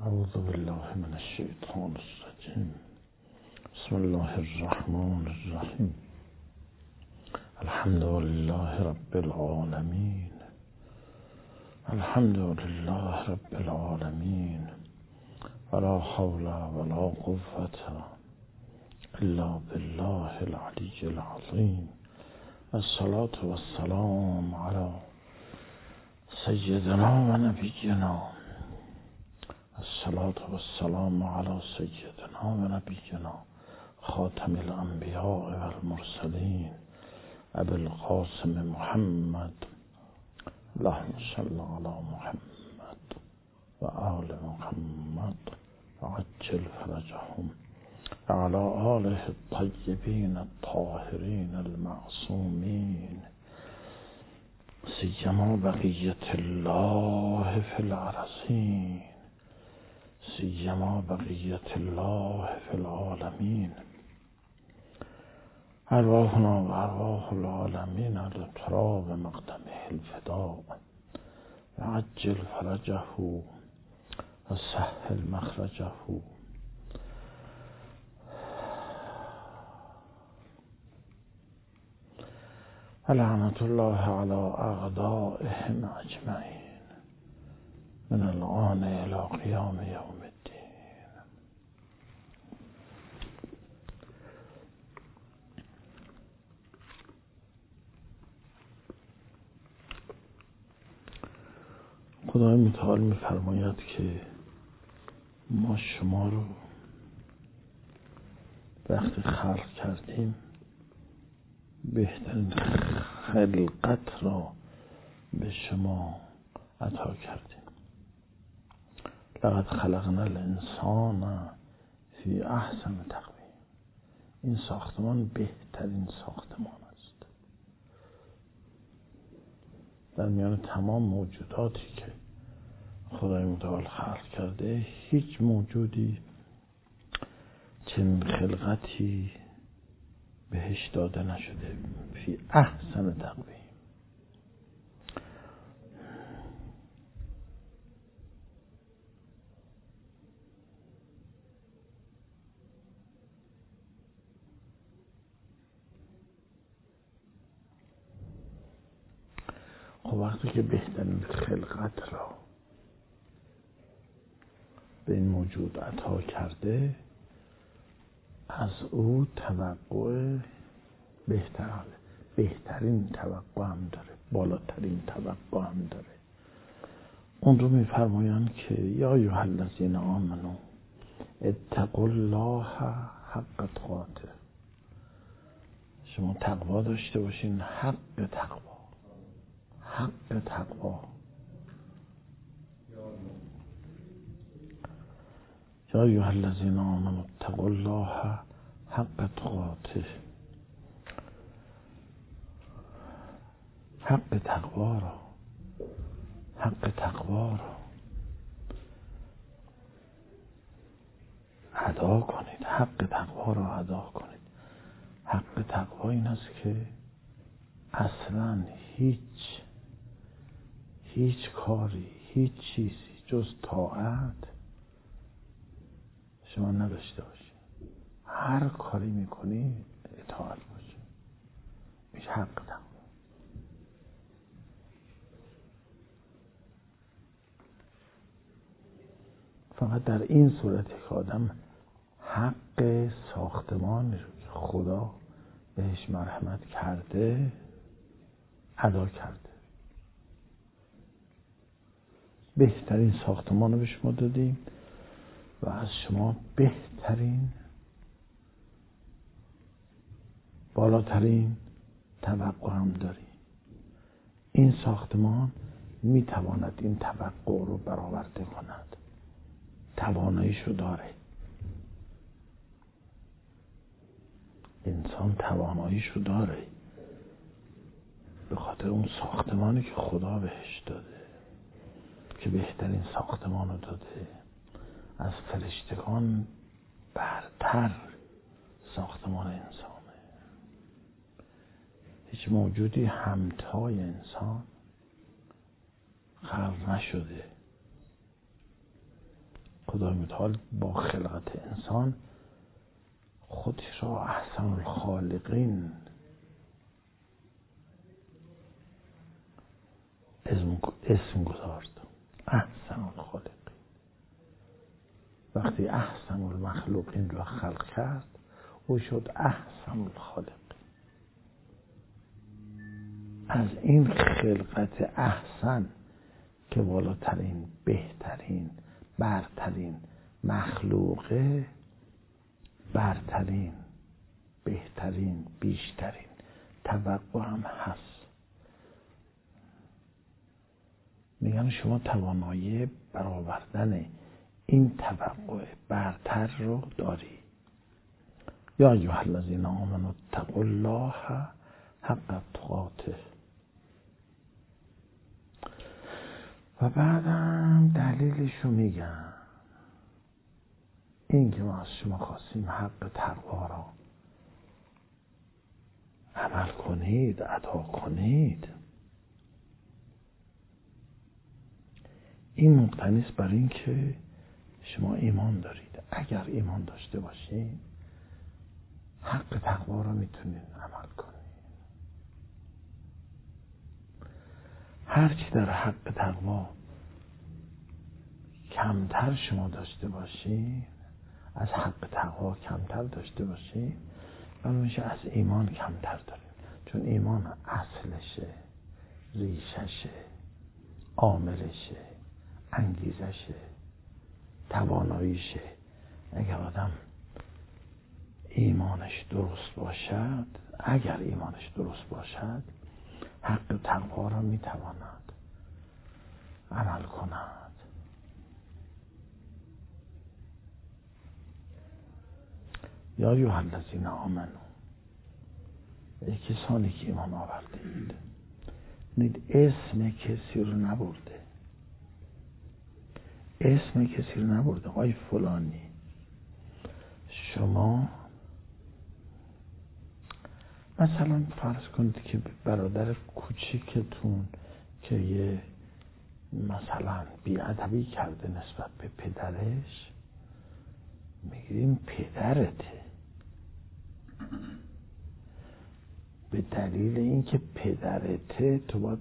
اعوذ بالله من الشیطان الرجیم. بسم الله الرحمن الرحیم. الحمد لله رب العالمین. الحمد لله رب العالمین. ولا حول ولا قوة الا بالله العلی العظیم. الصلاة والسلام على سیدنا و نبینا. الصلاة والسلام على سيدنا ونبينا خاتم الأنبياء والمرسلين أبي القاسم محمد. اللهم صل على محمد وآل محمد وعجل فرجهم وعلى آله الطيبين الطاهرين المعصومين سيما بقية الله في الأرضين سيما بقية الله في العالمين. أرواحنا وأرواح العالمين على تراب مقدمه الفداء وعجل فرجه وسهل مخرجه. ولعنة الله على أعدائهم أجمعين من الآن إلى قیام یوم الدین. خدای متعال می‌فرماید که ما شما رو وقتی خلق کردیم بهترین خلقت را به شما عطا کردیم. لقد خلقنا الانسان فی احسن تقویم. این ساختمان بهترین ساختمان است. در میان تمام موجوداتی که خدای متعال خلق کرده هیچ موجودی چنین خلقتی بهش داده نشده. فی احسن تقویم. خب وقتی که بهترین خلقت را به این موجود عطا کرده از او توقع بهترین توقع هم داره، بالاترین توقع هم داره. اون رو میفرمایند که یا ایها الذین آمنوا اتقوا الله حق تقاته. شما تقوا داشته باشین، حق تقوا. حق تقوا. یا ایها الذین آمنوا اتقوا الله حق تقاته. حق تقوا را ادا کنید. حق تقوا را ادا کنید. حق تقوا این است که اصلا هیچ کاری، هیچ چیزی جز طاعت شما نداشته باشید. هر کاری میکنی اطاعت باشه. میشه حق تقوا. فقط در این صورتی که آدم حق ساختمانی رو که خدا بهش مرحمت کرده ادا کرده. بهترین ساختمان رو به شما دادیم و از شما بهترین، بالاترین توقع هم داریم. این ساختمان میتواند این توقع رو برآورده کند. تواناییشو داره. انسان تواناییشو داره به خاطر اون ساختمانی که خدا بهش داده، که بهترین ساختمان رو داده. از فرشتگان برتر ساختمان انسانه. هیچ موجودی همتای انسان خلق نشده. خدای متعال با خلقت انسان خودش را احسن الخالقین اسم گذارد. احسن الخالقین. وقتی احسن المخلوقین را خلق کرد او شد احسن الخالقین. از این خلقت احسن که بالاترین، بهترین، برترین مخلوقه، برترین، بهترین، بیشترین توقع هم هست. میگن شما توانایی برآوردن این توقع برتر رو داری. یا ایها الذین آمنوا اتقوا الله حق تقاته. و بعدم دلیلشو میگم، این که ما از شما خواستیم حق تقوا را عمل کنید، ادا کنید، این مقتنی است بر این که شما ایمان دارید. اگر ایمان داشته باشید حق تقوا را میتونید عمل کنید. هرچی در حق تقوا کمتر شما داشته باشید، از حق تقوا کمتر داشته باشید، میشه از ایمان کمتر دارید. چون ایمان اصلشه، ریششه، عاملشه، انگیزشه، تواناییشه. اگر آدم ایمانش درست باشد، اگر ایمانش درست باشد، حق تقوا را میتواند عمل کند. یا ایها الذین آمنوا، ای کسانی که ایمان آورده اید. اسم کسی رو نبرده، اسم کسی رو نبرده. آی فلانی، شما مثلا فرض کنید که برادر کوچیکتون که یه مثلا بی‌ادبی کرده نسبت به پدرش، میگیم پدرته، به دلیل اینکه پدرته تو باید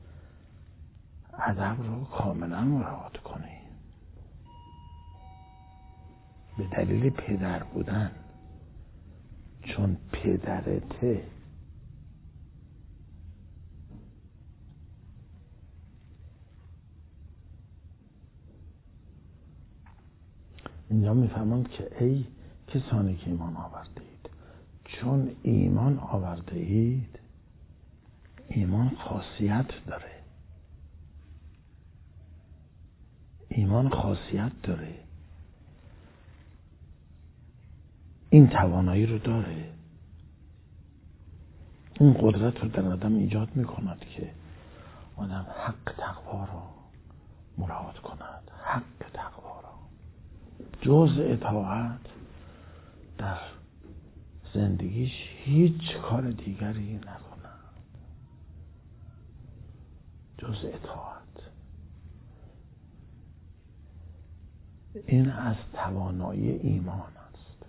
ادب رو کاملا مراعات کنی، به دلیل پدر بودن، چون پدرته. اینجا میفهمند که ای کسانی که ایمان آورده اید، چون ایمان آورده اید، ایمان خاصیت داره. ایمان خاصیت داره، این توانایی رو داره، این قدرت رو در آدم ایجاد میکند که آدم حق تقوا رو مراعات کند. حق تقوا را جز اطاعت در زندگیش هیچ کار دیگری نکند جز اطاعت. این از توانایی ایمان است.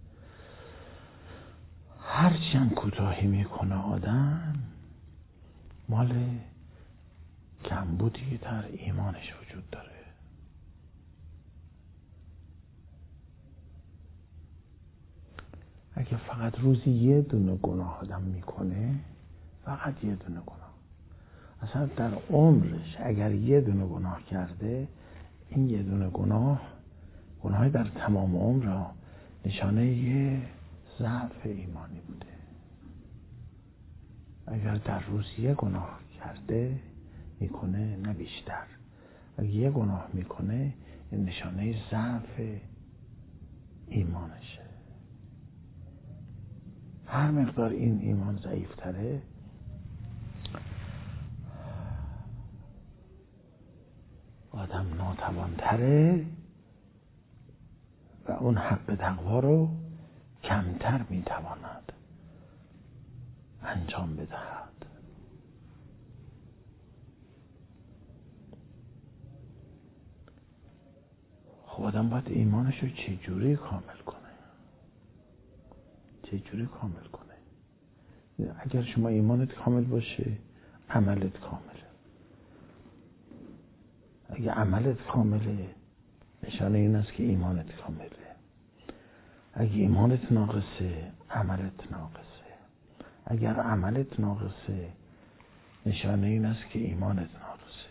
هرچی هم کوتاهی میکنه آدم، مال کمبودی در ایمانش وجود داره. اگه فقط روزی یه دونه گناه آدم میکنه، فقط یه دونه گناه، اصلا در عمرش اگر یه دونه گناه کرده، این یه دونه گناهی در تمام عمر نشانه یه ضعف ایمانی بوده. اگر در روز یه گناه کرده میکنه، نه بیشتر، اگر یه گناه میکنه، این نشانه ضعف ایمانشه. هر مقدار این ایمان ضعیفتره، آدم ناتوانتره و اون حق تقوا رو کمتر میتواند انجام بدهد. خب آدم باید ایمانش رو چجوری کامل کنه؟ چجوری کامل کنه؟ اگر شما ایمانت کامل باشه عملت کامله. اگه عملت کامله نشانه این است که ایمانت کامله. اگه ایمانت ناقصه عملت ناقصه. اگر عملت ناقصه نشانه این است که ایمانت ناقصه.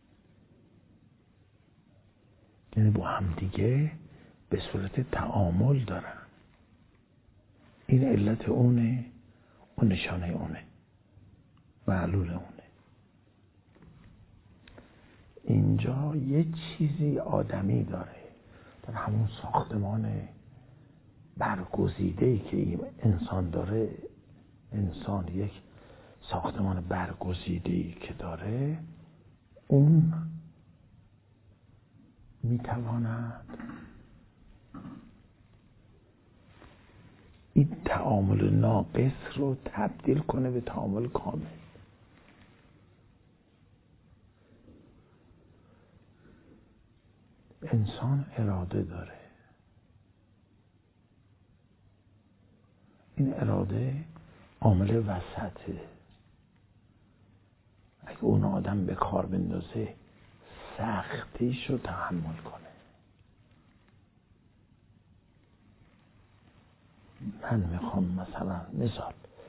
یعنی با هم دیگه به صورت تعامل دارن. این علت اونه، اون نشانه اونه، معلول اونه. اینجا یه چیزی آدمی داره در همون ساختمان برگزیده‌ای که انسان داره. انسان یک ساختمان برگزیده‌ای که داره، اون میتواند این تعامل ناقص رو تبدیل کنه به تعامل کامل. انسان اراده داره. این اراده عامل وسطه. اگه اون آدم به کار بندازه سختیش رو تحمل کنه. من میخوام مثلا مثال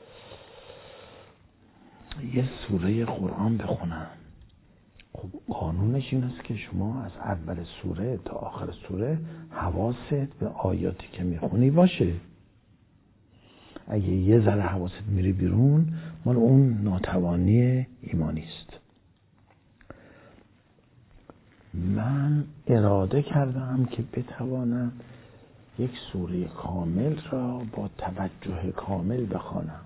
یه سوره قرآن بخونم. خب قانونش این است که شما از اول سوره تا آخر سوره حواست به آیاتی که میخونی باشه. اگه یه ذره حواست میری بیرون، مال اون ناتوانی ایمانی است. من اراده کردم که بتوانم یک سوره کامل را با توجه کامل بخوانم.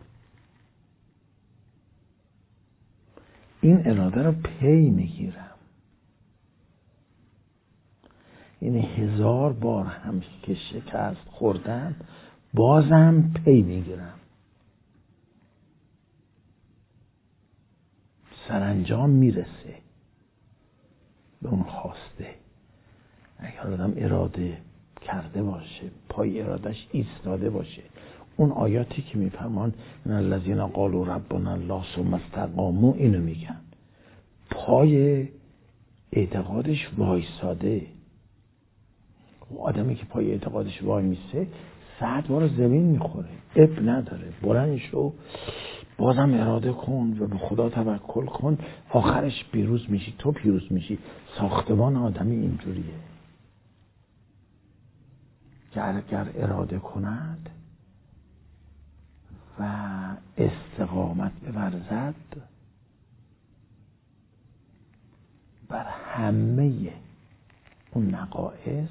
این اراده را پی میگیرم. یعنی 1000 بار هم که شکست خوردم بازم پی میگیرم. سرانجام میرسه به اون خواسته. اگر آدم اراده کرده باشه، پای ارادش ایستاده باشه، اون آیاتی که میفرمان ان الذین قالوا ربنا الله ثم استقاموا، اینو میگن. پای اعتقادش وایساده. آدمی که پای اعتقادش وای میسه 100 بار زمین میخوره، اب نداره، بلند شو بازم اراده کن و به خدا توکل کن، آخرش پیروز میشی. تو پیروز میشی. ساختمان آدمی اینجوریه که اگر اراده کند و استقامت بورزد بر همه اون نقائص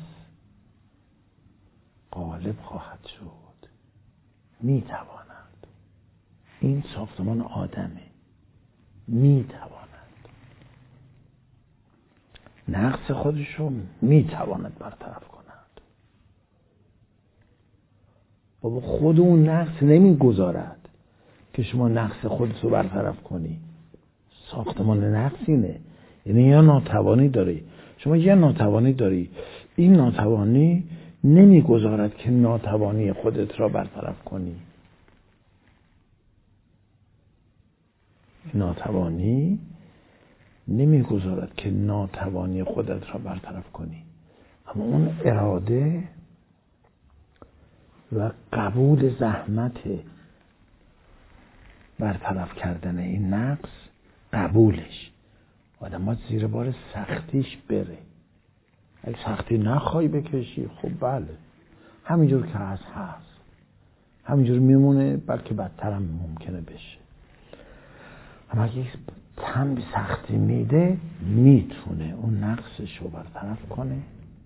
غالب خواهد شد. میتواند. این ساختمان آدمه. میتواند. نقص خودشو میتواند برطرف کند. بابا خود اون نقص نمیگذارد که شما نقص خودتو برطرف کنی. ساختمان نقص اینه. یعنی یا ناتوانی داری. شما یه ناتوانی داری. این ناتوانی نمیگذارد که ناتوانی خودت را برطرف کنی. ناتوانی نمیگذارد که ناتوانی خودت را برطرف کنی. اما اون اراده و قبول زحمت برطرف کردن این نقص، قبولش، آدم باید زیر بار سختیش بره. اگه سختی نخوای بکشی، خب بله همینجور که هست همینجور میمونه، بلکه بدتر هم ممکنه بشه. اما اگه تن به سختی میده، میتونه اون نقصش رو برطرف کنه.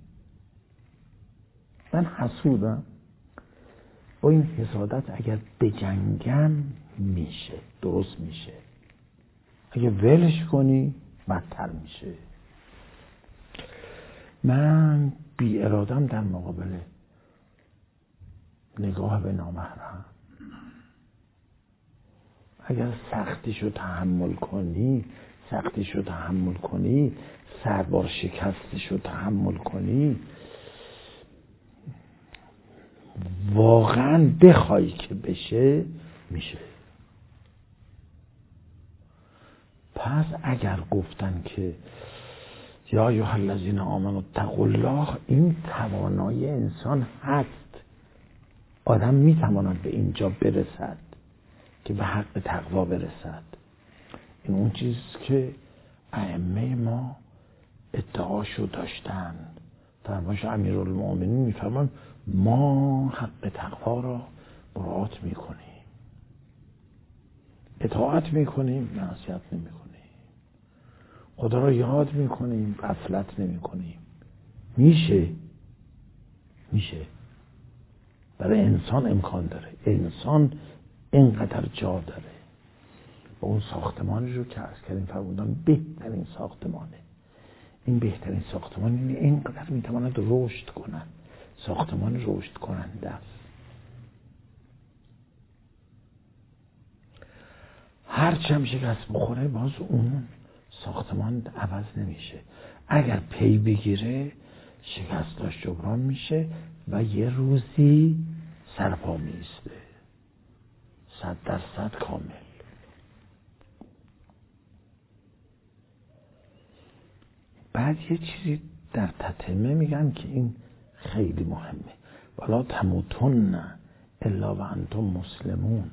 من حسودم با این حسادت. اگر بجنگم میشه، درست میشه. اگه ولش کنی بدتر میشه. من بی ارادم در مقابل نگاه به نامحرم، اگر سختیشو تحمل کنی سختیش رو تحمل کنی، سربار شکستش رو تحمل کنی، واقعا بخوای که بشه، میشه. پس اگر گفتن که یا ایها الذین آمنوا اتقوا الله، این توانایی انسان هست، آدم میتواند به اینجا برسد که به حق تقوا برسد. این اون چیزی که ائمه ما ادعاشو داشتن. فرمایش امیرالمومنین میفرمان ما حق تقوا را مراعات میکنیم، اطاعت میکنیم، معصیت نمیکنیم، خدا را یاد میکنیم، غفلت نمیکنیم. میشه برای انسان امکان داره. انسان اینقدر جا داره و اون ساختمانی رو که عرض کردیم فرمودن بهترین ساختمانه. این بهترین ساختمان اینقدر میتواند رشد کنن، ساختمان رشد کننده است. هرچی هم شکست بخوره باز اون ساختمان عوض نمیشه. اگر پی بگیره شکستاش جبران میشه و یه روزی سرپا میسته 100% کامل. بعد یه چیزی در تتمه میگن که این خیلی مهمه، ولا تموتن الا و انتم مسلمون.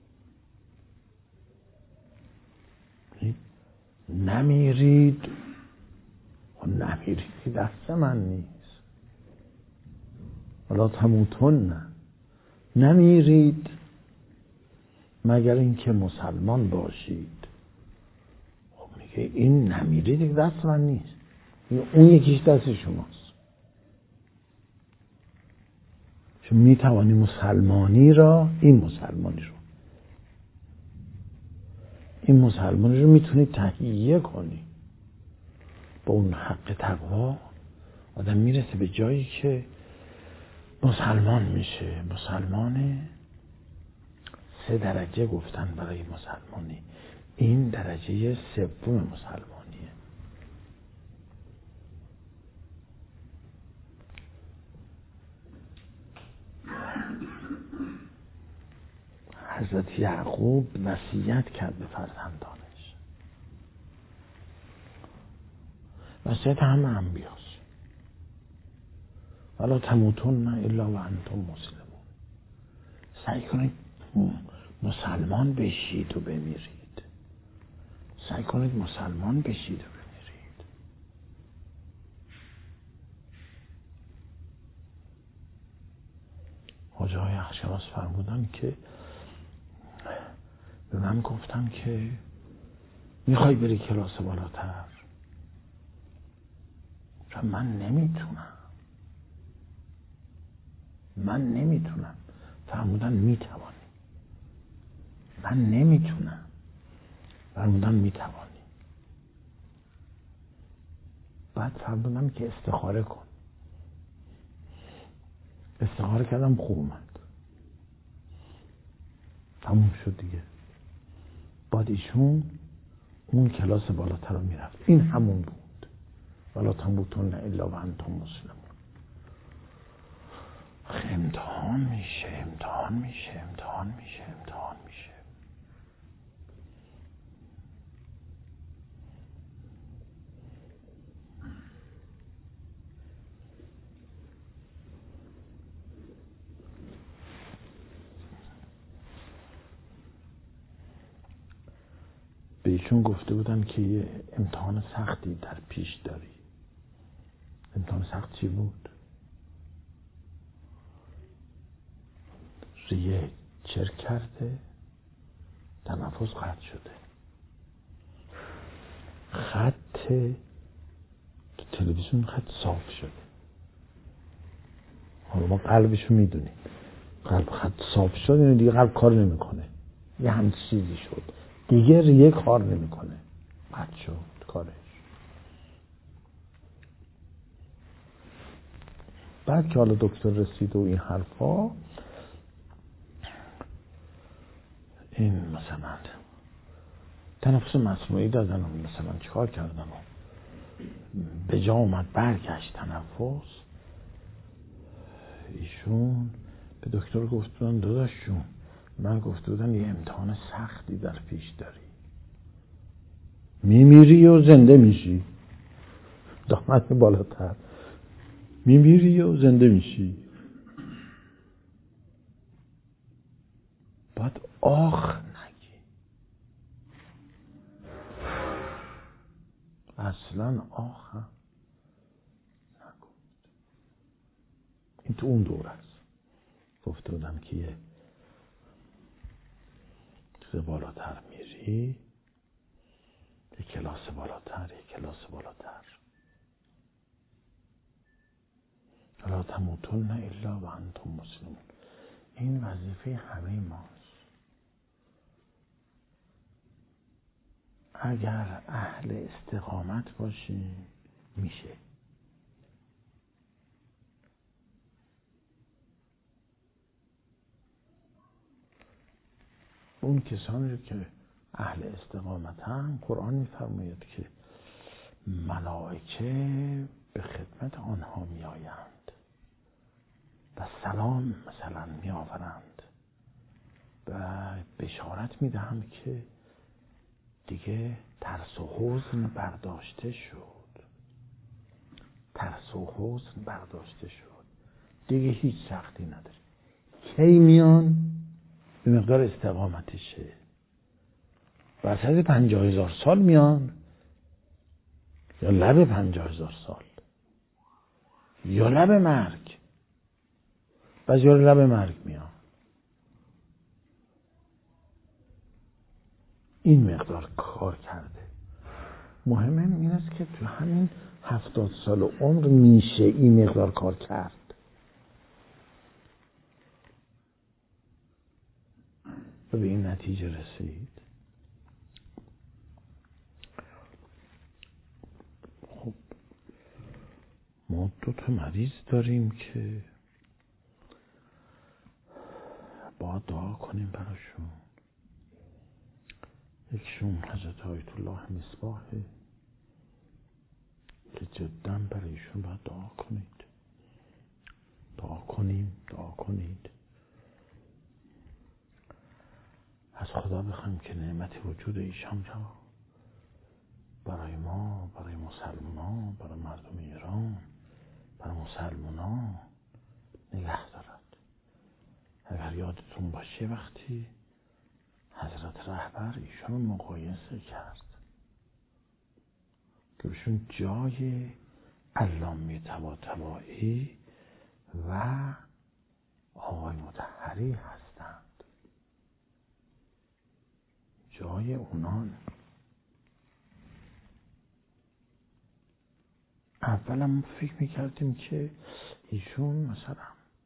نمیرید و نمیرید دست من نیست. ولا تموتن، نمیرید مگر اینکه مسلمان باشید. خب میگه این نمیرید دست من نیست، اون یکیش دست شماست. چون میتوانی مسلمانی رو میتونی تهیه کنی. با اون حق تقوا آدم میرسه به جایی که مسلمان میشه. مسلمانه 3 درجه گفتن برای مسلمانی، این درجه 3 مسلمانیه. حضرت یعقوب وصیت کرد به فرزندانش، وصیت همه انبیاست، ولا تموتن الا و انتم مسلمون. سعی کنید مسلمان بشید و بمیرید. سعی کنید مسلمان بشید و بمیرید. حاجی های اخشواس فرمودن که به من گفتن که میخوای بری کلاس بالاتر؟ چون من نمیتونم. فرمودن میتوانی. من نمیتونم. فرمودن میتوانی. بعد فرمودن که استخاره کن. استخاره کردم، خوب اومد، تموم شد دیگه. بعد ایشون اون کلاس بالاتر رو میرفت. این همون بود، ولا تموتن الا و انتم مسلمون. امتحان میشه. به ایشون گفته بودن که یه امتحان سختی در پیش داری. امتحان سخت چی بود؟ ریه چرک کرده، تنفس قطع شده، خط تو تلویزیون خط صاف شده. حالا ما قلبشو میدونیم، قلب خط صاف شد، اینو دیگه قلب کار نمیکنه. یه هم چیزی شد دیگه، ریه کار نمیکنه، قطع شد کارش. بعد که حالا دکتر رسید و این حرفا، این مثلا تنفس مصنوعی دادن و مثلا چیکار کردن و به جا اومد برگشت تنفس. ایشون به دکتر گفت بودن داداش جون، من گفته بودن یه امتحان سختی در پیش داری، میمیری و زنده میشی. دامت بالاتر، میمیری و زنده میشی. باید آخ نگی، اصلا آخ نگو. این تو اون دور است. گفته بودم که یه چیز بالاتر میری، یه کلاس بالاتر، یه کلاس بالاتر. لا تموتن الا و انتم مسلمون. این وظیفه همه ماست. اگر اهل استقامت باشیم میشه. اون کسانی که اهل استقامت هم قرآن میفرماید که ملائکه به خدمت آنها میآیند و سلام مثلا میآورند و بشارت میدهند که دیگه ترس و حزن برداشته شد. ترس و حزن برداشته شد، دیگه هیچ سختی نداره. کی میان؟ به مقدار استقامتشه. وسط 50,000 سال میان یا لب 50,000 سال یا لب مرگ. بعضی لب مرگ میان. این مقدار کار کرده. مهمه این است که تو همین 70 سال عمر میشه این مقدار کار کرد و به این نتیجه رسید. خب ما 2 مریض داریم که باید دعا کنیم براشون. یکشون حضرت آیت الله مصباحه که جدا برای ایشون باید دعا کنید. دعا کنید. از خدا بخوایم که نعمت وجود ایشان را برای ما، برای مسلمان، برای مردم ایران، برای مسلمان نگه دارد. اگر یادتون باشه وقتی حضرت رهبر ایشون رو مقایسه کرد که ایشون جای علامه طباطبایی و آقای مطهری هستند، جای اونان. اولا ما فکر میکردیم که ایشون مثلا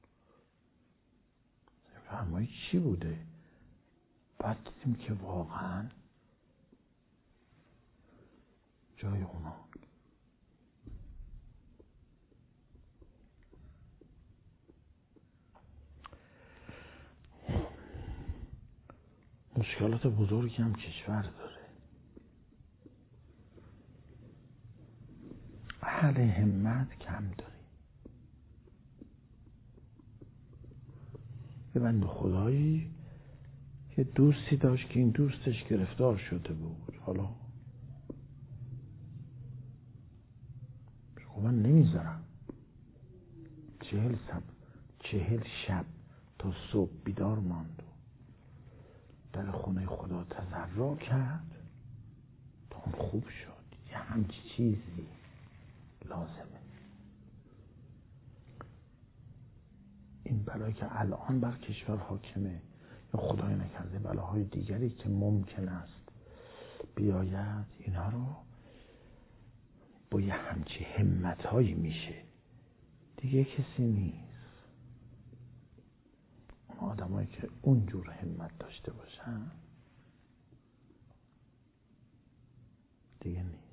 فرمایی چی بوده، بعد دیدیم که واقعا جای اونا. مشکلات بزرگی هم کشور داره. اهل همت کم داری. یه بنده خدایی که دوستی داشت که این دوستش گرفتار شده بود. حالا خب من نمیذارم 40 شب تا صبح بیدار ماند و در خونه خدا تضرع کرد تا اون خوب شد. یه همچی چیزی لازمه. این بلایی که الان بر کشور حاکمه یا خدای نکرده بلاهای دیگری که ممکن است بیاید، اینا رو با یه همچی همتهایی میشه. دیگه کسی نیست. اون آدمایی که اونجور همت داشته باشن دیگه نیست.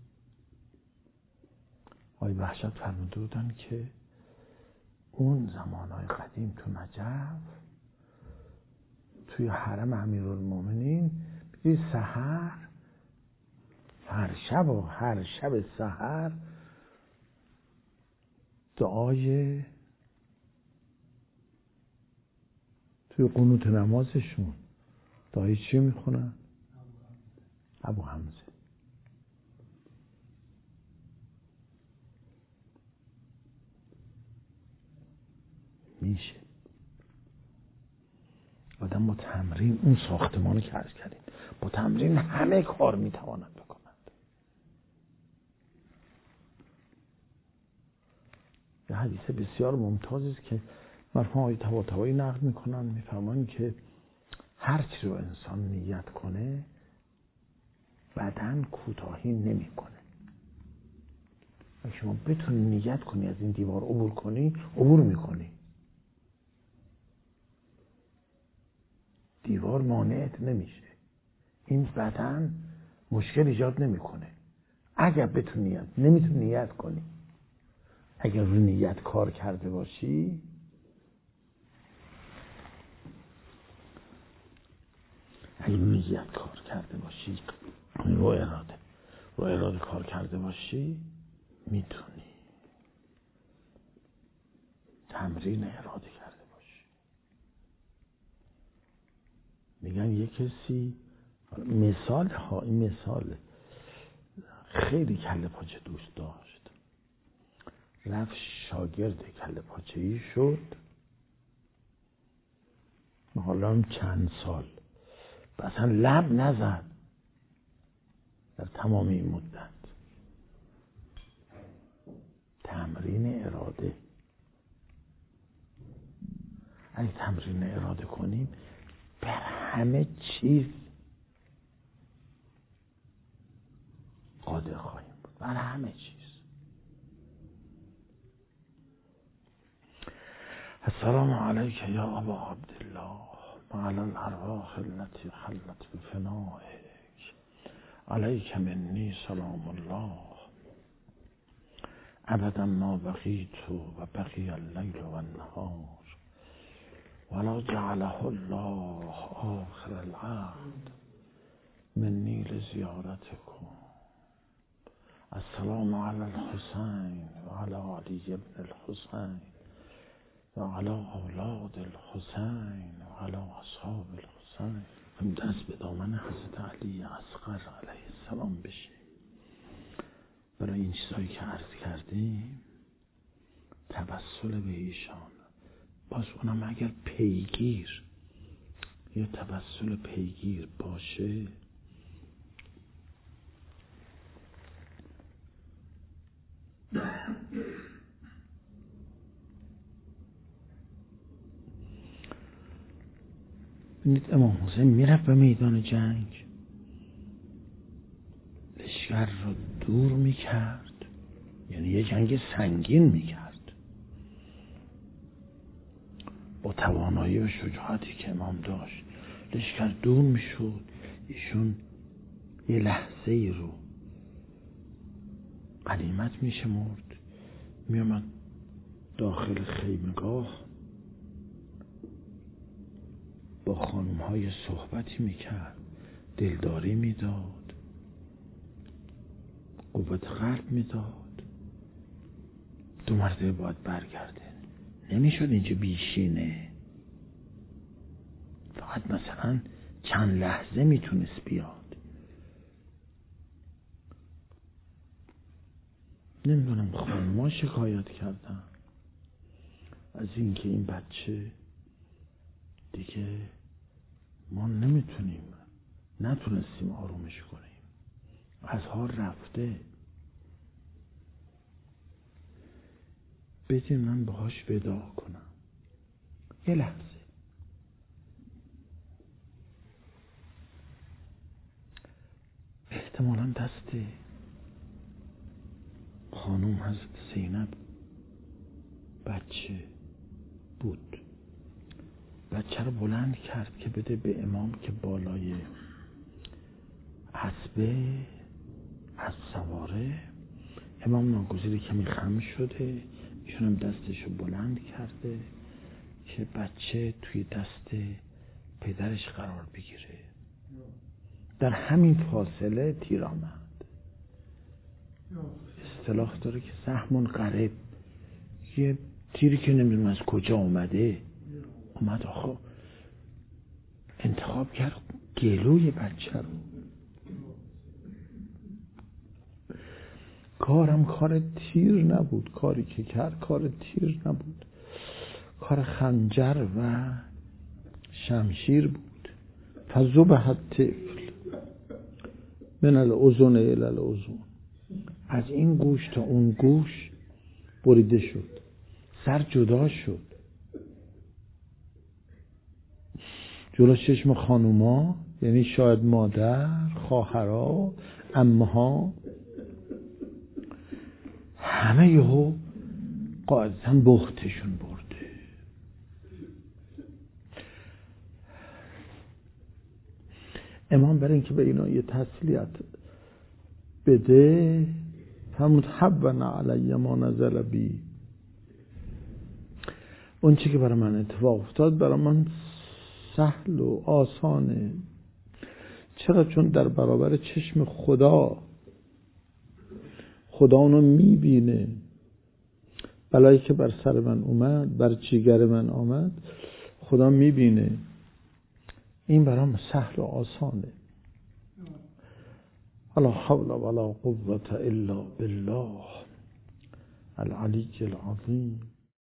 آقای وحشت فرموده بودن که اون زمانهای قدیم تو نجف توی حرم امیرالمومنین بیدی سحر هر شب سحر دعای توی قنوت نمازشون دعای چی میخونن؟ ابو حمزه. میشه آدم با تمرین اون ساختمانی که عرض کردیم، با تمرین همه کار میتواند بکند. یه حدیث بسیار ممتازی است که مرحوم آقای طباطبایی نقل میکنن، میفرمایند که هر چی رو انسان نیت کنه بدن کوتاهی نمیکنه. اگه شما بتونی نیت کنی از این دیوار عبور کنی، عبور میکنی. دیوار مانعت نمیشه. این بدن مشکل ایجاد نمیکنه. اگر بتونی نمیتونی نیت کنی. اگر رو نیت کار کرده باشی، اگر رو نیت کار کرده باشی، رو اراده کار کرده باشی، میتونی تمرین اراده کرده باشی. میگن یه کسی این مثال خیلی کله پاچه دوست داشت، رفت شاگرد کله پاچه‌ای شد، حالا چند سال اصلا لب نزد در تمام این مدت. تمرین اراده. اگه تمرین اراده کنیم بر همه چیز قادر خواهیم بود، بر همه چیز. السلام علیک یا ابا عبدالله وعلی الارواح التي حلت بفنائک، علیک منی سلام الله ابدا ما بقیت و بقی اللیل و النهار ولا جعله الله آخر العهد منی لزیارتکم. السلام علی الحسین و علی علی ابن الحسین و علی اولاد الحسین و علی اصحاب الحسین. هم دست به دامن حضرت علی اصغر علیه السلام بشه. برای این چیزایی که عرض کردیم توسل به ایشان، باز اونم اگر پیگیر یا توسل پیگیر باشه، ببینید امام حسین میرفت به میدان جنگ، لشکر رو دور میکرد، یعنی یه جنگ سنگین میکرد با توانایی و شجاعتی که امام داشت. لشکر دور میشد، ایشون یه لحظه ای رو غنیمت میشمرد، میومد داخل خیمگاه با خانم‌های صحبتی میکرد، دلداری میداد، قوت قلب میداد. 2 مرتبه باید برگرده، نمیشد اینجا بیشینه. فقط مثلا چند لحظه میتونست بیاد. نمیدونم خانم‌ها شکایت کردن از اینکه این بچه دیگه ما نتونستیم آرومش کنیم، از حال رفته. بدین من باهاش وداع کنم. یه لحظه احتمالاً دست خانم حضرت زینب بچه بود. بچه رو بلند کرد که بده به امام که بالای اسبه از سواره. امام ناگزیر کمی خم شده، ایشون هم دستشو بلند کرده که بچه توی دست پدرش قرار بگیره. در همین فاصله تیر آمد. اصطلاح داره که سهم قریب، یه تیری که نمیدونم از کجا اومد آخه انتخاب کرد گلوی بچه رو. کارم کار تیر نبود، کاری که کرد کار تیر نبود، کار خنجر و شمشیر بود. فذبح الطفل من الاذن الی الاذن، از این گوش تا اون گوش بریده شد، سر جدا شد. جلو چشم خانوما، یعنی شاید مادر، خواهرها، عمها، همه یهو قاعدتاً بختشون برده. امام برای اینکه به اینا یه تسلیت بده فرمود حبن علی ما نزل بی، اون چی که برای من اتفاق افتاد برای من سهل و آسانه. چرا؟ چون در برابر چشم خدا اونو میبینه. بلایی که بر سر من اومد، بر جیگر من آمد، خدا میبینه. این برام سهل و آسانه. لا حول ولا قوة الا بالله العلی العظیم.